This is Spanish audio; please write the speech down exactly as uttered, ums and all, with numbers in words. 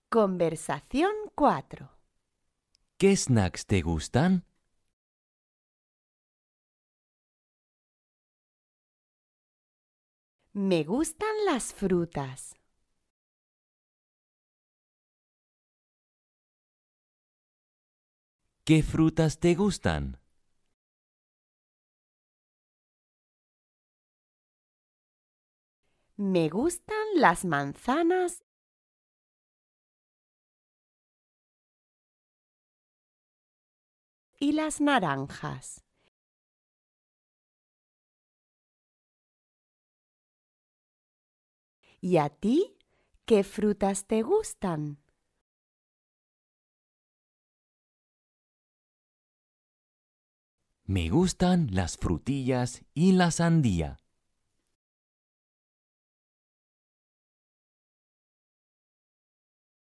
Conversación cuatro. ¿Qué snacks te gustan? Me gustan las frutas. ¿Qué frutas te gustan? Me gustan las manzanas y las naranjas. ¿Y a ti qué frutas te gustan? Me gustan las frutillas y la sandía.